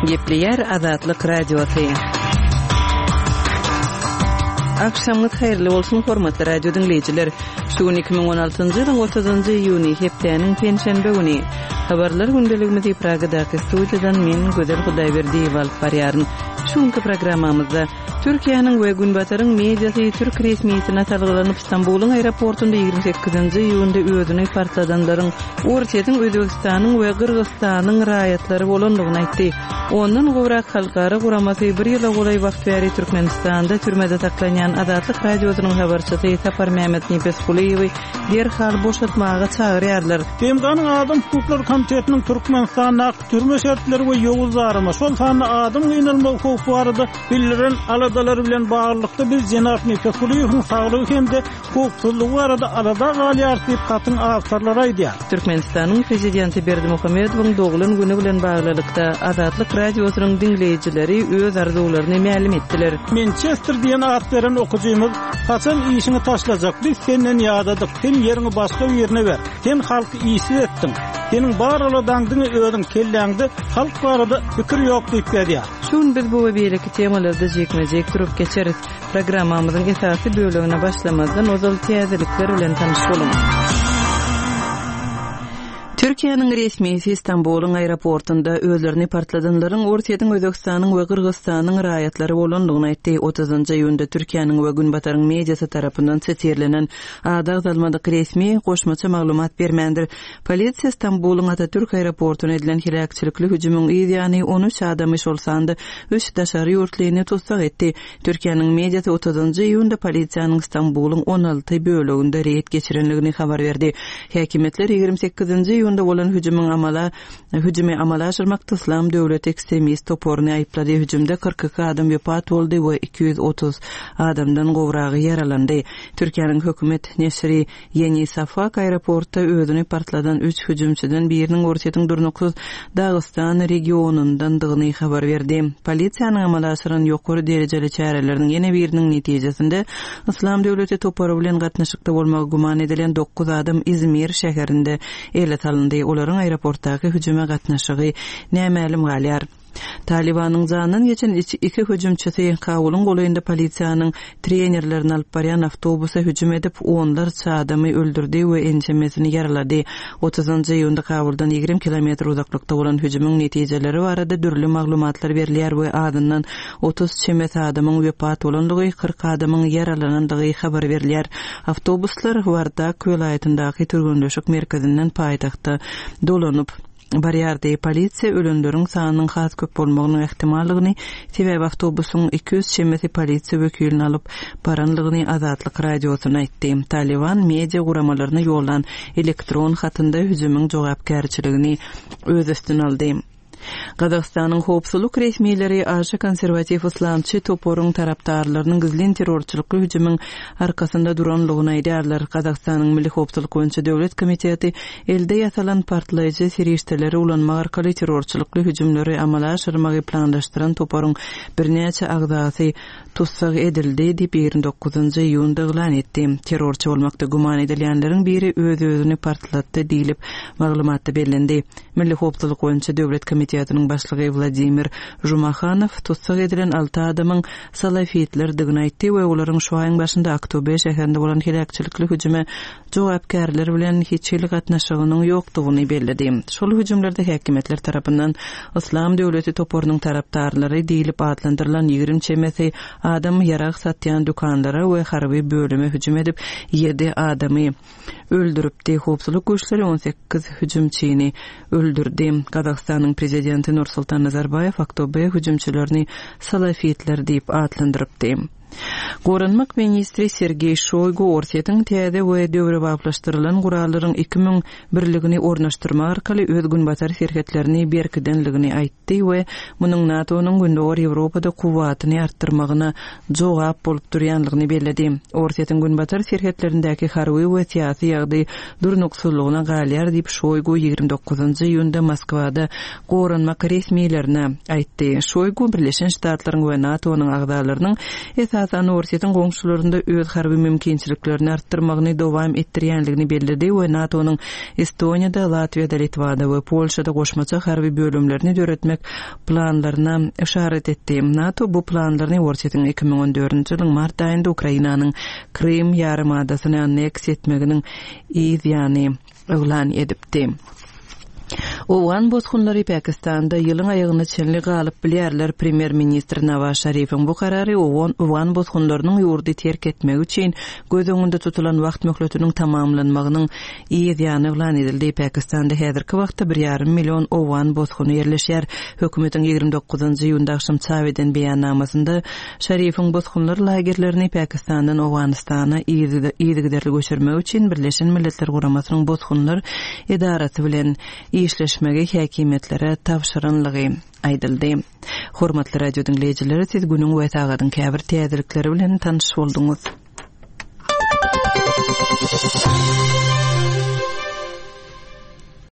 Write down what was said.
Gepleyer Azatlyk Radiosu. Akşamınız hayırlı olsun hormatly radio dinleyijiler. Şu 2016-njy ýylyň 30-njy iýuny hepdeniň penşenbe güni. Habarlar gündeligimizi Pragadaky studiýadan men Gözel Hudaýberdi alyp barýaryn. Şuňky programmamyzda Türkiýanyň we Günbataryň mediasy Türk resmiýetine talgylanyp Istanbulyň aeroportunda 28-nji iýunda özüni partladanlaryň ortadan Özbegistanyň we Kyrgyzstanyň raýatlary bolandygyny aýtdy. Ondan gowrak halkara guramasy bir ýyla golay wagt bäri Türkmenistanda türmede taklanýan Azatlyk radiosynyň habarçysy Tapar Mehmet Nipeskuliýew derhal boşaltmaga çagyrýarlar. Temganyň Adam Hukukları Komitetiniň Türkmenistana türme şertleri we ýowuzlaryma şol sany adam ýynalma hukuk barada bildirilen aladalary bilen baglykda biz Jenap Nipeskuliýewiň saglygy hemde hukuksuzlygy barada alada galýar diýip katyn awtarlar aýdýar. Türkmenistanyň prezidenti Berdimuhamedowyň dogulun güni bilen baglykda Azatlyk radiosynyň dinleýijileri öz arzularyny ma'lum etdiler. Manchester diýen at beren okujymyz haçan işini taşlajak, biz senden ýadadyk, sen ýerini başga ýerine ber, sen halky işsiz etdiň. Senin baraladandyň özüň kelläňde halk barada pikir ýok diýip berýär. Şun biz bu beýleki temalarda jekmejek durup geçeriz. Programmamyzyň esasy bölümine başlamazdan ozal täzelikler bilen tanışalım. Türkiýanyň resmiýeti Istanbulyň aeroportunda özlerini partladanlaryň ortadan Özbegistanyň we Kyrgyzstanyň raýatlary bolandygyny aýtdy. 30-njy iýunda Türkiýanyň we Günbataryň mediasy tarapyndan setirlenen adag zalmadyk resmi goşmaça maglumat bermendir. Polisiýa Istanbulyň Atatürk aeroportuna edilen hilakçylikli hüjümüň ýa-ni 13 adamy şolsandy, 3 daşary ýurtlygyny tutsak etdi. Türkiýanyň mediasy 30-njy iýunda polisiýanyň Istanbulyň 16 böleginde reýat geçirenligini habar berdi. Häkimetler 28-njy ýylda bolan hüjümi amala aşyrmakda İslam döwleti ekstremist toporuny aýplady. Hüjümde 42 adam ýopat boldy we 230 adamdan gowragy ýaralandy. Türkiýanyň hökümet neşri Yeni Safak aeroportda özüni partladan 3 hüjümçiden biriniň ortadan durnuksuz Dagestan regionundan dygyny habar berdi. Polisiýanyň amala aşyran ýokary derejeli çäreleriniň ýene biriniň netijesinde İslam döwleti toporu bilen gatnaşykda bolmagy guman edilen 9 adam İzmir şäherinde elet alındy. Olaryň aeroportdaky hüjüme gatnaşygy nämälim galýar. Talibanyň zanyn geçen iki hüjümçisi Kabulyň goýunda polisiýanyň trenerlerini alyp barýan awtobusa hüjüm edip onlarça adamy öldürdi we ençemesini ýaralady. 30-njy ýylda Kabuldan 20 kilometr uzaklykda bolan hüjümüň netijeleri barada dürli maglumatlar berilýär we adyndan 30 çemet adamyň wepat bolandygy, 40 adamyň ýaralanandygy habar berilýär. Awtobuslar Wardak welaýatyndaky türgünleşik merkezinden paýtagtda dolanyp barýardy. Polisiýa ölümleriň sanynyň has köp bolmagynyň ähtimallygyny sebäbi awtobusyň 200 çemeti polisiýa wekilini alyp baranlygyny Azatlyk radiosyna aýtdy. Taliban media guramalaryna ýollan elektron hatynda hüjümüň jogapkärçiligini öz üstüne aldy. Kazakstanyň howpsuzlyk resmiýetleri aşy konserwativ islamçy toporuň tarapdarlarynyň gizlin terrorçylykly hüjümüň arkasynda duranlygyny aýdýarlar. Kazakstanyň Milli Howpsuzlyk boýunça döwlet komiteti elde ýasalan partlaýjy serişdeleri ulanmak arkaly terrorçylykly hüjümleri amala aşyrmagy planlaşdyran toporuň birnäçe agzasy tutsak edildi diýip 29-njy iýunda elan etdi. Terrorçy bolmakda guman edilýänleriň biri öz-özüni partlatdy diýilip maglumatda bellendi. Milli Howpsuzlyk boýunça döwlet komitetining başlygy Vladimir Jumakhanov tutsak edilen 6 adamyň salafiyetler diýeni aýtdy we olaryň şu aýyň başynda Aktobe şäherinde bolan hilakçylykly hüjüme jogapkärler bilen hiç ýyl gatnaşygynyň ýokdugyny belledi. Şol hüjümlerde häkimetler tarapyndan İslam döwleti toporunyň tarapdarlary diýilip adlandyrylan 20 çemeti adam ýarag satýan dukanlara we harby bölüme hüjüm edip 7 adamy öldüripdi. Howpsuzlyk güýçleri 18 hüjümçini öldürdi. Kazakstanyň prezidenti Nursultan Nazarbayew Aktobe hüjümçilerini salafiyetler diýip adlandyrypdy. Goranmak ministri Sergey Shoygu ortadan täze we döwre baglaşdyrylan gurallaryň 2000 birligini ornaşdyrma arkaly öz Günbatar şirketlerini berkidenligini aýtdy we munyň NATO'nyň Gündöwür Ýewropada kuwatyny artdyrmagyna jogap bolup durýanlygyny belledi. Ortadan Günbatar şirketlerindäki harby we syýasy ýagdaý durnuksuzlygyna galýar diýip Shoygu 29-njy iýunda Moskwada goranmak resmiýetlerine aýtdy. Shoygu Birleşen Ştatlaryň we NATO'nyň agdalarynyň Sazan Universitetinin goňşularynda öz harby mümkinçiliklerini arttyrmagyny dowam etdirýänligini belirdi we NATO'nun Estoniýada, Latviýada, Litvada we Polşada goşmaça harby bölümlerini döretmek planlaryna işaret etdi. NATO bu planlaryny Universitetiniň 2014-nji ýylyň mart aýynda Ukrainanyň Krym ýarymadasyny anneks etmeginiň ýa-ni öwlan edipdi. Owan bozgunlary Pakistanda ýylyň aýagyna çenli galyp bilýärler. Premier ministr Nawaz Şerifiň bu karary Owan bozgunlarynyň ýurdy terk etmegi üçin göz öňünde tutulan wagt möhletiniň tamamlanmagynyň ýa-ni öwlan edildi. Pakistanda häzirki wagtda 1,5 million Owan bozguny ýerleşýär. Hökümetiň 29-njy ýylda akşam çap eden beýannamasynda Şerifiň bozgunlar lagerlerini Pakistandan Owganystana ýygyderli göçürmek üçin Birleşen Milletler Guramasynyň bozgunlar edarasy bilen işleşmege häkimetlere tapşyranlygy aýdyldy. Hormatly radio dinleýijileri, siz günüň we tagadyň käbir täzelikleri bilen tanyş bolduňuz.